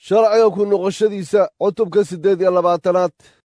sharciga ku noqoshadiisa cutubka 8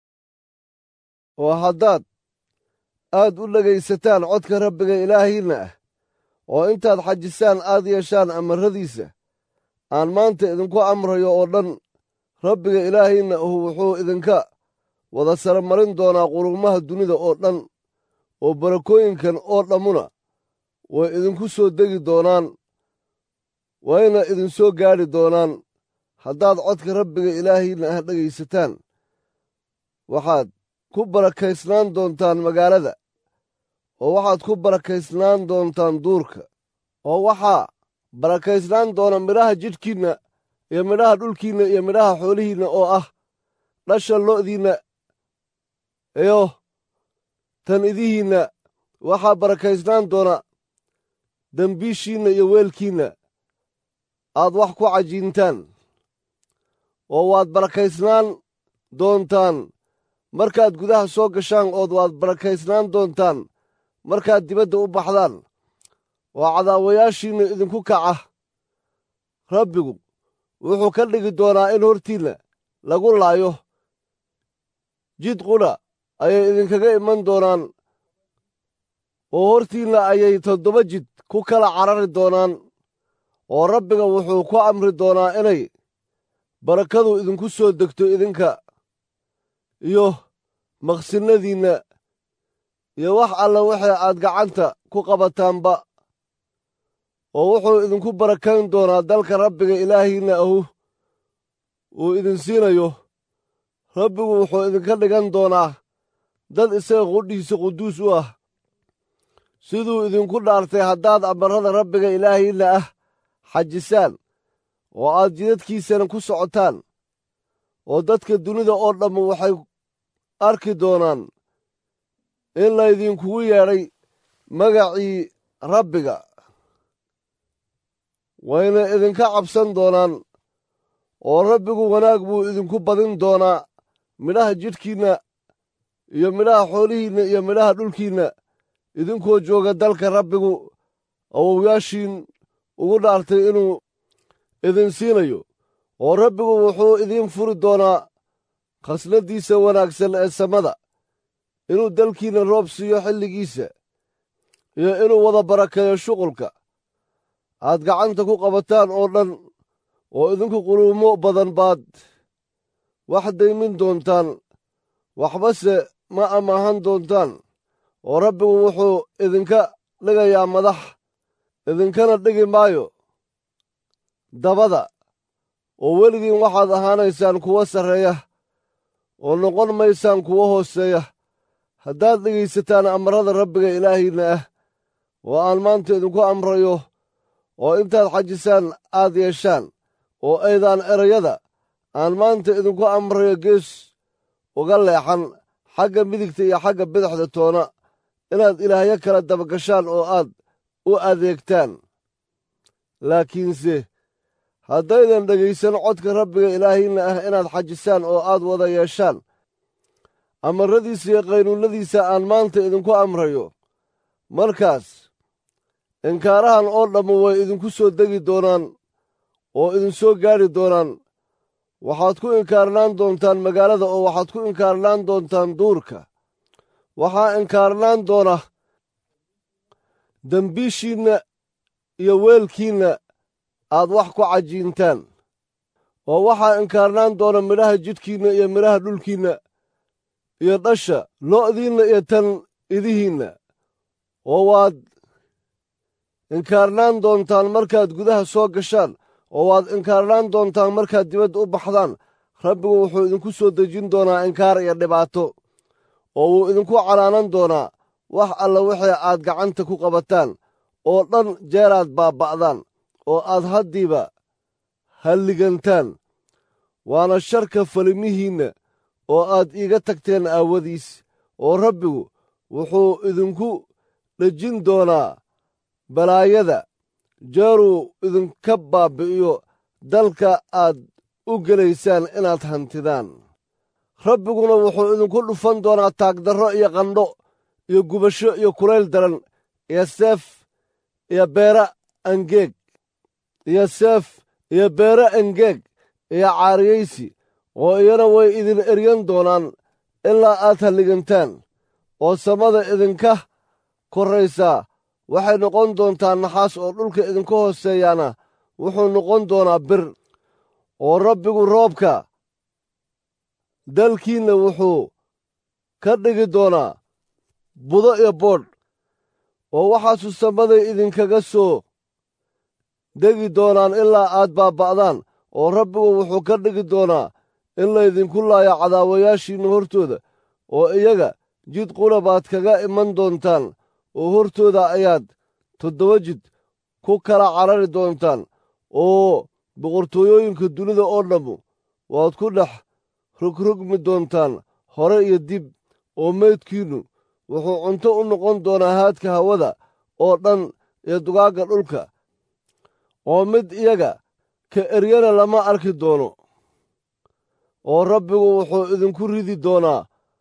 oo haddaad aad u dhegaysataan codka rabbiga ilaahiinna ah oo intaad xajisaan aad yeeshaan amarradiisa aan maanta idinku amrayo oo dhan, rabbiga ilaahiinna wuxuu idinka wada saramarin doonaa quruumaha dunida oo dhan, oo barakooyinkan oo dhammuna way idinku soo degi doonaan, wayna idinsoo gaadhi doonaan haddaad codka rabbiga ilaahiinna ah dhegaysataan. waxaad ku barakaysnaan doontaan magaalada, oo waxaad ku barakaysnaan doontaan duurka, oo waxaa barakaysnaan doona midhaha jidhkiinna iyo midhaha dhulkiinna iyo midhaha xoolihiinna oo ah dhasha lo'diinna iyo tan idihiinna. waxaa barakaysnaan doona dembiishiinna iyo weelkiinna aad wax ku cajiintaan, oo waad barakaysnaan doontaan markaad gudaha soo gashaan, ood waad barakaysnaan doontaan markaad dibadda u baxdaan. oo cadaawayaashiinna idinku kaca rabbigu wuxuu ka dhigi doonaa in hortiinna lagu laayo. jid qudha ayay idinkaga iman doonaan, oo hortiinna ayay 7 jid ku kala carari doonaan. oo rabbiga wuxuu ku amri doonaa inay barakadu idinku soo degto, idinka iyo maqsinnadiinna iyo wax alla wixii aad gacanta ku qabataanba. oo wuxuu idinku barakayn doonaa dalka rabbiga ilaahiinna uu idin siinayo. rabbigu wuxuu idinka dhigan doonaa dad isaga qudhiisa quduus u ah, siduu idinku dhaartay haddaad amarrada rabbiga ilaahiinna ah xajisaan oo aad jidadkiisana ku socotaan. oo dadka dunida oo dhammu waxay arki doonaan in laydinkugu yeedhay magacii rabbiga, wayna idinka cabsan doonaan. oo rabbigu wanaag buu idinku badin doonaa midhaha jidhkiinna iyo midhaha xoolihiinna iyo midhaha dhulkiinna, idinkoo jooga dalka rabbigu awowyaashiin ugu dhaartay inuu idin siinayo. oo rabbigu wuxuu idiin furi doonaa khasnaddiisa wanaagsan ee samada, inuu dalkiinna roob siiyo xilligiisa, iyo inuu wada barakeeyo shuqulka aad gacanta ku qabataan oo dhan. oo idinku quruumo badan baad wax daymin doontaan, waxbase ma amaahan doontaan. oo rabbigu wuxuu idinka dhigayaa madax, idinkana dhigi maayo dabada. oo weligiin waxaad ahaanaysaan kuwo sarreeya, oo noqon maysaan kuwo hooseeya, haddaad dhegaysataan amarrada rabbiga ilaahiinna ah oo aan maanta idinku amrayo, oo intaad xajisaan aad yeeshaan. oo aydaan erayada aan maanta idinku amrayo gees uga leexan xagga midigta iyo xagga bidixda toona, inaad ilaahyo kala dabagashaan oo aad u adeegtaan. laakiinse haddaydan dhegaysan codka rabbiga ilaahiinna ah inaad xajisaan oo aad wada yeeshaan amarradiisa iyo qaynuunnadiisa aan maanta idinku amrayo, markaas inkaarahan oo dhammu way idinku soo degi doonaan oo idinsoo gaadhi doonaan. waxaad ku inkaarnaan doontaan magaalada, oo waxaad ku inkaarnaan doontaan duurka. waxaa inkaarnaan doona dembiishiinna iyo weelkiinna aad wax ku cajiintaan. oo waxaa inkaarnaan doona midhaha jidhkiinna iyo midhaha dhulkiinna iyo dhasha lo'diinna iyo tan idihiinna. oo waad inkaarnaan doontaan markaad gudaha soo gashaan, oo waad inkaarnaan doontaan markaad dibadda u baxdaan. rabbigu wuxuu idinku soo dejin doonaa inkaar iyo dhibaato, oo wuu idinku canaanan doonaa wax alla wixii aad gacanta ku qabataan oo dhan jeeraad baaba'daan oo aad haddiiba halligantaan. waana sharka falimihiinna oo aad iiga tagteen aawadiis. oo rabbigu wuxuu idinku dhejin doonaa balaayada jeeruu idinka baabbi'iyo dalka aad u gelaysaan inaad hantidaan. rabbiguna wuxuu idinku dhufan doonaa taagdarro iyo qandho iyo gubasho iyo kulayl daran iyo seef iyo beera angeeg iyo seef iyo beero engeeg iyo caariyaysi oo iyana way idin eryan doonaan ilaa aad halligantaan oo samada idinka korraysaa waxay noqon doontaa naxaas oo dhulka idinka hooseeyaana wuxuu noqon doonaa bir oo rabbigu roobka dalkiinna wuxuu ka dhigi doonaa budo iyo boodh oo waxaasu samaday idinkaga soo degi doonaan ilaa aad baaba'daan oo rabbigu wuxuu ka dhigi doonaa in laydinku laayo cadaawayaashiinna hortooda oo iyaga jid qura baad kaga iman doontaan oo hortooda ayaad 7 jid ku kala carari doontaan oo boqortooyooyinka dunida oo dhammu waad ku dhex rogrogmi doontaan hore iyo dib oo meydkiinnu wuxuu cunto u noqon doonaa haadka hawada oo dhan iyo dugaagga dhulka oo mid iyaga ka eryana lama arki doono oo rabbigu wuxuu idinku ridi doonaa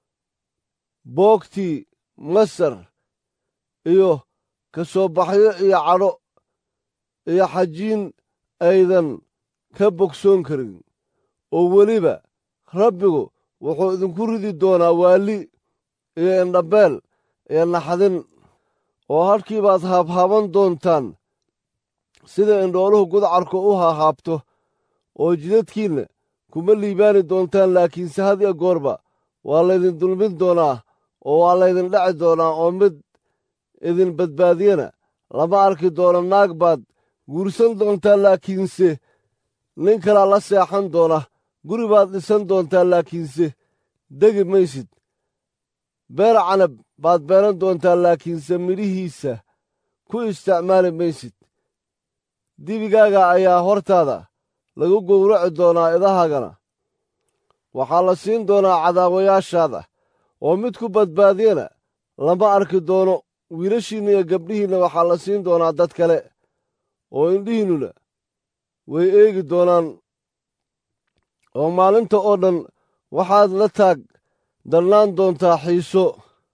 boogtii masar iyo ka soo baxyo iyo cadho iyo xajiin aydan ka bogsoon karin oo weliba rabbigu wuxuu idinku ridi doonaa waali iyo indhabeel iyo naxdin oo hadhkii baad haabhaaban doontaan sida indhooluhu gudcarka u haahaabto oo jidadkiinna kuma liibaani doontaan laakiinse had iyo goorba waa laydin dulmin doonaa oo waa laydin dhaci doonaa oo mid idin badbaadiyana lama arki doono naag baad guursan doontaa laakiinse nin kalaa la seexan doona guri baad dhisan doontaa laakiinse degi maysid beer canab baad beeran doontaa laakiinse midhihiisa ku isticmaali maysid dibigaaga ayaa hortaada lagu gowraci doonaa idahaagana waxaa la siin doonaa cadaawayaashaada oo mid ku badbaadiyana lama arki doono wiilashiinna iyo gabdhihiinna waxaa la siin doonaa dad kale oo indhihiinnuna way eegi doonaan oo maalinta oo dhan waxaad la taag darnaan doontaa xiiso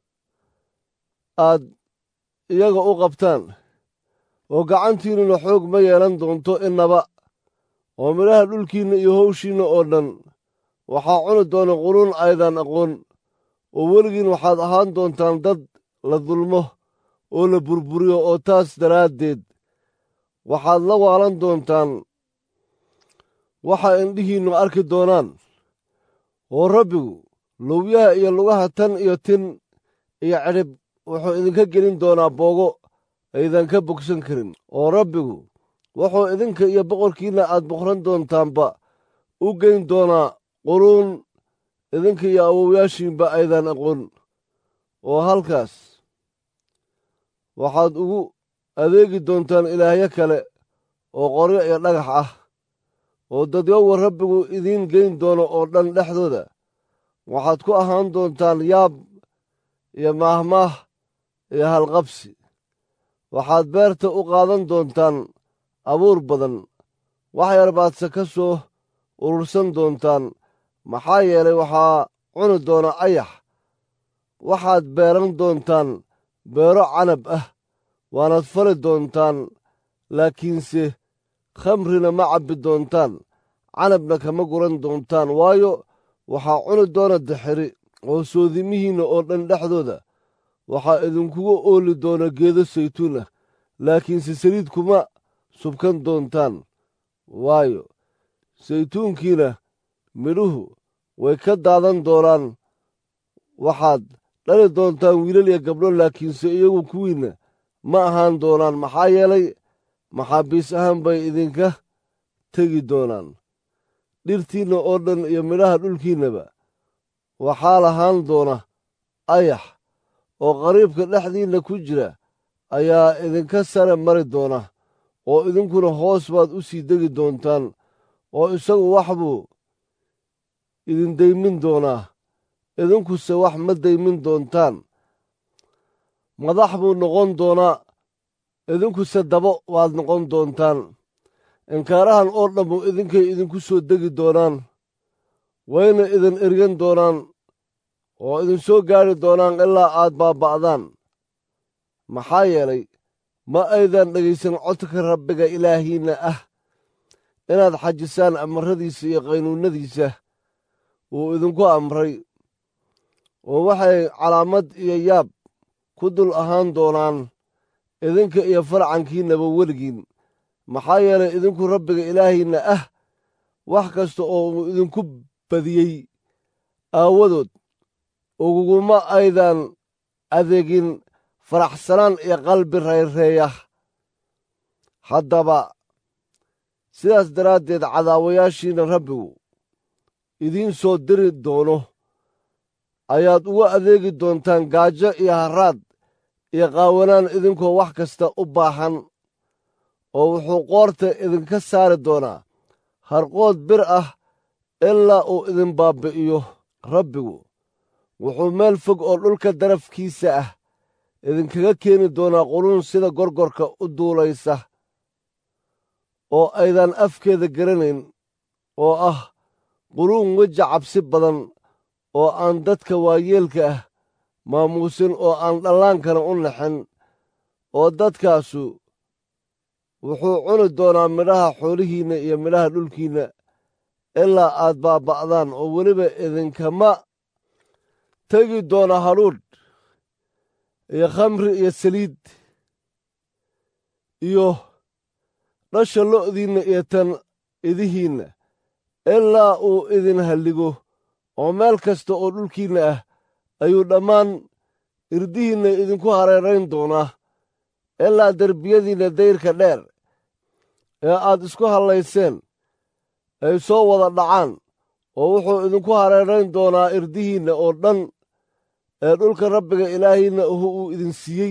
aad iyaga u qabtaan oo gacantiinnuna xoog ma yeelan doonto innaba oo midhaha dhulkiinna iyo hawshiinna oo dhan waxaa cuni doona quruun aydan aqoon oo weligiin waxaad ahaan doontaan dad la dulmo oo la burburiyo oo taas daraaddeed waxaad la waalan doontaan waxa indhihiinnu arki doonaan oo rabbigu lowyaha iyo lugaha tan iyo tin iyo cidhib wuxuu idinka gelin doonaa boogo aydan ka bogsan karin oo rabbigu wuxuu idinka iyo boqorkiinna aad boqran doontaanba u geyn doonaa quruun idinka iyo awowyaashiinba aydan aqoon oo halkaas waxaad ugu adeegi doontaan ilaahyo kale oo qoryo iyo dhagax ah oo dadyowga rabbigu idiin geyn doono oo dhan dhexdooda waxaad ku ahaan doontaan yaab iyo maahmaah iyo halqabsi waxaad beerta u qaadan doontaan abuur badan wax yar baadse ka soo urursan doontaan maxaa yeelay waxaa cuni doona ayax waxaad beeran doontaan beero canab ah waanaad fali doontaan laakiinse khamrina ma cabbi doontaan canabna kama guran doontaan waayo waxaa cuni doona dixiri oo soodimihiinna oo dhan dhexdooda waxaa idinkuga ooli doona geedo saytuun ah laakiinse saliid kuma subkan doontaan waayo saytuunkiina midhuhu way ka daadan doonaan waxaad dhali doontaan wiilal iyo gabdho laakiinse iyagu kuwiinna ma ahaan doonaan maxaa yeelay maxaabiis ahaan bay idinka tegi doonaan dhirtiinna oo dhan iyo midhaha dhulkiinnaba waxaa lahaan doona ayax oo qariibka dhexdiinna ku jira ayaa idinka sare mari doona oo idinkuna hoos baad u sii degi doontaan oo isagu wax buu idin daymin doonaa idinkuse wax ma daymin doontaan madax buu noqon doonaa idinkuse dabo waad noqon doontaan inkaarahan oo dhammu idinkay idinku soo degi doonaan wayna idin eryan doonaan oo idinsoo gaadhi doonaan ilaa aad baaba'daan maxaa yeelay ma aydan dhegaysan codka rabbiga ilaahiinna ah inaad xajisaan amaradiisa iyo qaynuunnadiisa wuu idinku amray, oo waxay calaamad iyo yaab ku dul ahaan doonaan idinka iyo farcankiinnaba weligiin, maxaa yeelay idinku rabbiga ilaahiinna ah wax kasta oo uu idinku badiyey aawadood uguguma aydan adeegin faraxsanaan iyo qalbi rayreeya. haddaba sidaas daraaddeed cadaawayaashiinna rabbigu idiin soo diri doono ayaad uga adeegi doontaan gaajo iyo harraad iyo qaawanaan idinkoo wax kasta u baahan, oo wuxuu qoorta idinka saari doonaa harqood bir ah ilaa uu idin baabbi'iyo. rabbigu wuxuu meel fog oo dhulka darafkiisa ah idinkaga keeni doonaa quruun sida gorgorka u duulaysa oo aydan afkeeda garanayn, oo ah quruun weji cabsi badan oo aan dadka waayeelka ah maamuusin oo aan dhallaankana u naxin. oo dadkaasu wuxuu cuni doonaa midhaha xoolihiinna iyo midhaha dhulkiinna ilaa aad baaba'daan, oo weliba idinkama tegi doona hadhuudh iyo khamri iyo saliid iyo dhasha lo'diinna iyo tan idihiinna ilaa uu idin halligo. oo meel kasta oo dhulkiinna ah ayuu dhammaan irdihiinna idinku hareerayn doonaa, ilaa derbiyadiinna dayrka dheer ee aad isku hallayseen ay soo wada dhacaan. oo wuxuu idinku hareerayn doonaa irdihiinna oo dhan ee dhulka rabbiga ilaahiinna uu idin siiyey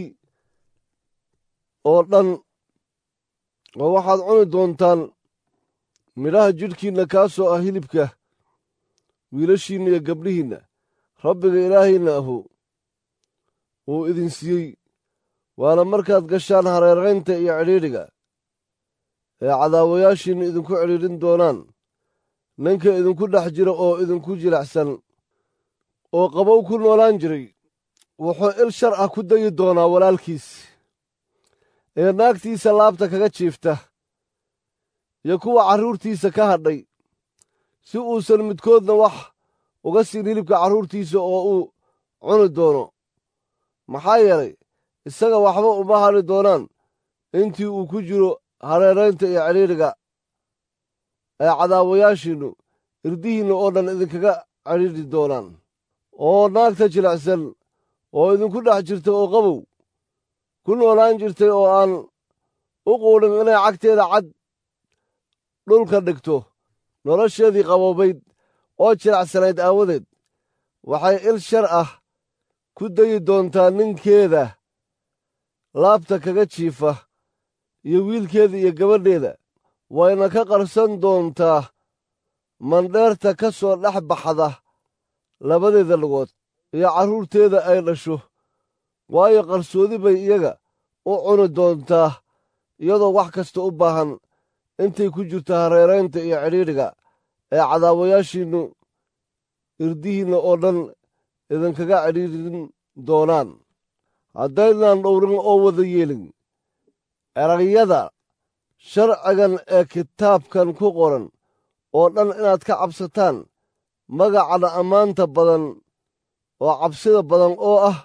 oo dhan. oo waxaad cuni doontaan midhaha jidhkiinna, kaasoo ah hilibka wiilashiinna iyo gabdhihiinna rabbiga ilaahiinna uu idin siiyey. waana markaad gashaan hareeraynta iyo cidhiidhiga ee cadaawayaashiinna idinku cidhiidhin doonaan ninka idinku dhex jira oo idinku jilicsan oo qabow ku noolaan jiray wuxuu il shar ah ku dayi doonaa walaalkiis ee naagtiisa laabta kaga jiifta iyo kuwa carruurtiisa ka hadhay, si uusan midkoodna wax uga siin hilibka carruurtiisa oo uu cuni doono. maxaa yeelay isaga waxba uma hadhi doonaan intii uu ku jiro hareeraynta iyo cidhiidhiga ee cadaawayaashiinnu irdihiinna oo dhan idinkaga cidhiidhi doonaan. oo naagta jilicsan oo idinku dhex jirta oo qabow ku noolaan jirtay oo aan u quudhin inay cagteeda cad dhulka dhigto nolosheedii qaboobayd oo jilicsanayd aawadeed, waxay il shar ah ku dayi doontaa ninkeeda laabta kaga jiifa iyo wiilkeeda iyo gabadheeda, wayna ka qarsan doontaa mandheerta ka soo dhex baxda labadeeda lugood iyo carruurteeda ay dhasho, waayo qarsoodi bay iyaga u cuni doontaa iyadoo wax kasta u baahan intay ku jirto hareeraynta iyo cidhiidhiga ee cadaawayaashiinnu irdihiinna oo dhan idinkaga cidhiidhin doonaan. haddaydnaan dhowrin oo wada yeelin erayada sharcigan ee kitaabkan ku qoran oo dhan inaad ka cabsataan magacana ammaanta badan oo cabsida badan oo ah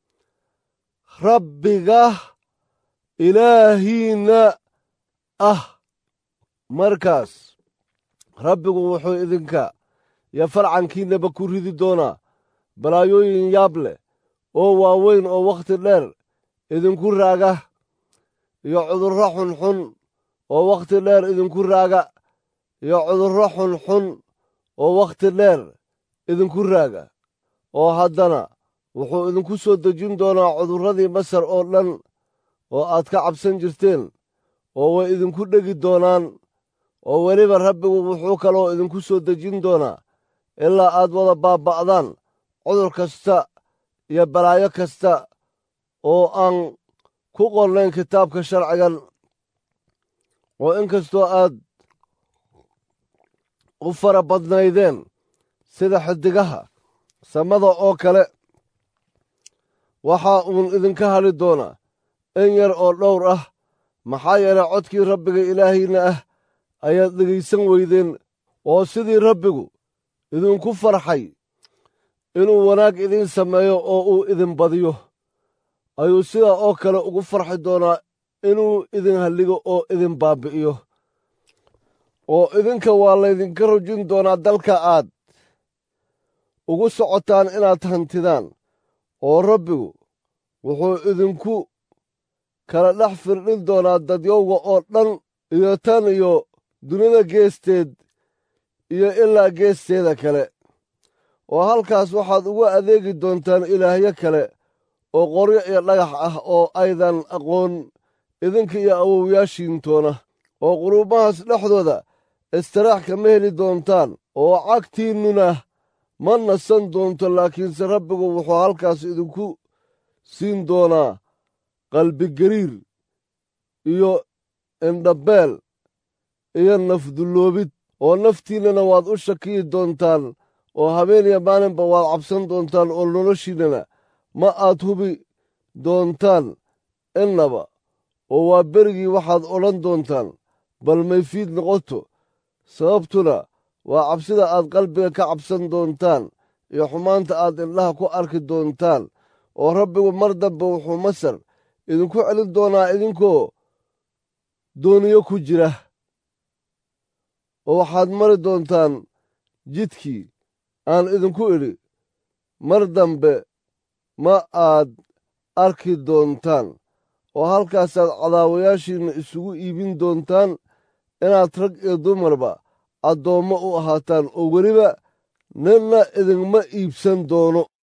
rabbiga ilaahiinna ah, markaas rabbigu wuxuu idinka iyo farcankiinnaba ku ridi doonaa balaayooyin yaab leh oo waaweyn oo wakhti dheer idinku raaga, iyo cudurro xunxun oo wakhti dheer idinku raaga, iyo cudurro xunxun oo wakhti dheer idinku raaga. oo haddana wuxuu idinku soo dejin doonaa cudurradii Masar oo dhan oo aad ka cabsan jirteen, oo way idinku dhegi doonaan. oo weliba rabbigu wuxuu kaloo idinku soo dejin doonaa ilaa aad wada baaba'daan cudur kasta iyo balaayo kasta oo aan ku qornayn kitaabka sharcigan. oo inkastoo aad u fara badnaydeen sida xiddigaha samada oo kale, waxaa uun idinka hadhi doonaa in yar oo dhowr ah, maxaa yeelay codkii rabbiga ilaahiinna ah ayaad dhegaysan weydeen, oo sidii rabbigu idinku farxay inuu wanaag idiin sameeyo oo uu idin badiyo, ayuu sidaa oo kale ugu farxi doonaa inuu idin halligo oo idin baabbi'iyo. oo idinka waa laydinka rujin doonaa dalka aad ugu socotaan inaad hantidaan, oo rabbigu wuxuu idinku kala dhex firdhin doonaa dadyowga oo dhan, iyo tan iyo dunida geesteed iyo ilaa geesteeda kale. oo halkaas waxaad ugu adeegi doontaan ilaahyo kale oo qoryo iyo dhagax ah oo aydan aqoon idinka iyo awowyaashiintoona. oo quruumahaas dhexdooda istiraax kama heli doontaan, oo cagtiinnuna ma nasan doonto, laakiinse rabbigu wuxuu halkaas idinku siin doonaa qalbigariir iyo indhabeel iyo nafdulloobid, oo naftiinnana waad u shakiyi doontaan, oo habeen iyo maalinba waad cabsan doontaan, oo noloshiinnana ma aad hubi doontaan innaba. oo waa berigii waxaad odhan doontaan, bal may fiid noqoto. sababtuna waa cabsida aad qalbiga ka cabsan doontaan iyo xumaanta aad indhaha ku arki doontaan. oo rabbigu mar dambe wuxuu Masar idinku celin doonaa idinkoo dooniyo ku jira, oo waxaad mari doontaan jidkii aan idinku idhi, mar dambe ma aad arki doontaan. oo halkaasaad cadaawayaashiinna isugu iibin doontaan inaad rag iyo dumarba addoommo u ahaataan, oo weliba ninna idinma iibsan doono.